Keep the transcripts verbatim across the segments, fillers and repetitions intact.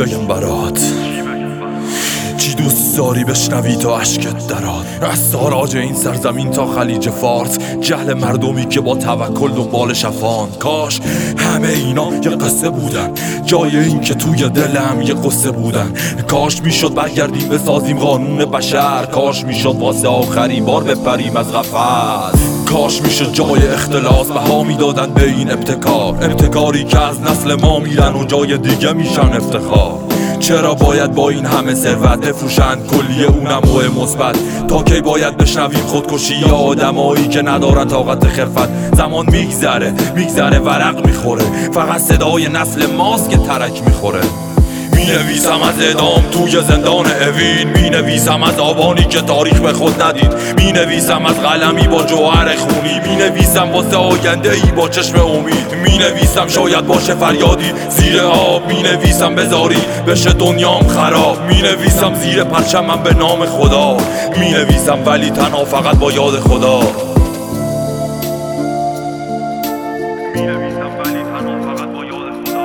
بگم برات؟ چی دوست داری بشنوی تا اشکت دراد؟ از تاراج این سرزمین تا خلیج فارس، جهل مردمی که با توکل دنبال شفان. کاش همه اینا یه قصه بودن، جای این که توی دلم یه قصه بودن. کاش میشد برگردیم بسازیم قانون بشر، کاش میشد واسه آخرین بار بپریم از قفس. کاش میشد جای اختلاس بها میدادن به این ابتکار، ابتکاری که از نسل ما میرن و جای دیگه میشن افتخار. چرا باید با این همه ثروت بفروشن کلیه اونم و مثبت؟ تا کی باید بشنویم خودکشی یا آدمایی که ندارن طاقت خرفت؟ زمان میگذره میگذره ورق میخوره، فقط صدای نسل ماست که ترک میخوره. می نویسم از اعدام توی زندان اوین، می نویسم از آبانی که تاریخ به خود ندید، می نویسم از قلمی با جوهر خونی، می نویسم واسه آینده ای با چشم امید، می نویسم شاید باشه فریادی زیر آب، می نویسم بذاری بشه دنیام خراب، می نویسم زیر پرچمم به نام خدا، می نویسم ولی تنها فقط با یاد خدا. می نویسم ولی تنها فقط با یاد خدا.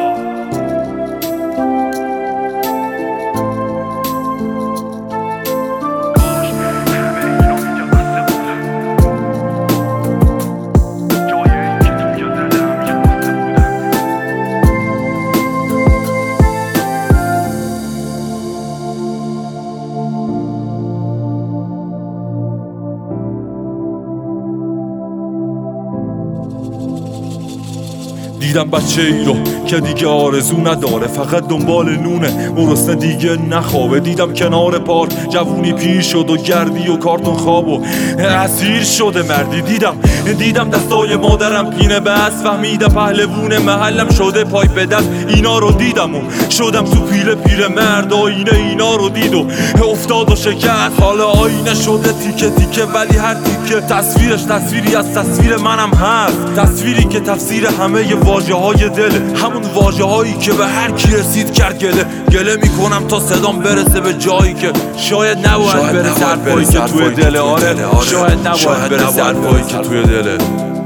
دیدم بچه ای رو که دیگه آرزو نداره، فقط دنبال نونه، گرسنه دیگه نخوابه. دیدم کنار پارک جوونی پیر شد و گردی و کارتون خواب و اسیر شده مردی. دیدم دیدم دستای مادرم پینه بس، فهمیدم پهلوون محلم شده پای به دست. اینا رو دیدم و شدم تو پیله پیر مرد، آینه اینا رو دید و افتاد و شکست. حالا آینه شده تیکه تیکه ولی هر تیکه تصویرش تصویری از تصویر منم هست، تصویری که تفسیر همه واژه های دل، همون واژه هایی که به هر کی رسید کرد گله. گله میکنم تا صدام برسه به جایی که شاید نباید برسه حرفایی که توی دل. آره شاید نباید برسه حرفایی که توی دله.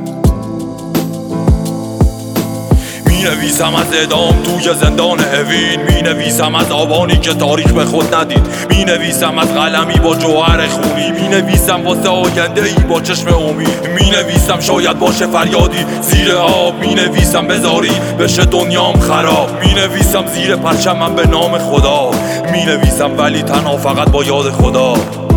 می نویسم از اعدام توی زندان اوین، می نویسم از آبانی که تاریخ به خود ندید، می نویسم از قلمی با جوهر خونی، می نویسم واسه آینده ای با چشم امید، می نویسم شاید باشه فریادی زیر آب، می نویسم بذاری بشه دنیام خراب، می نویسم زیر پرچمم به نام خدا، می نویسم ولی تنها فقط با یاد خدا.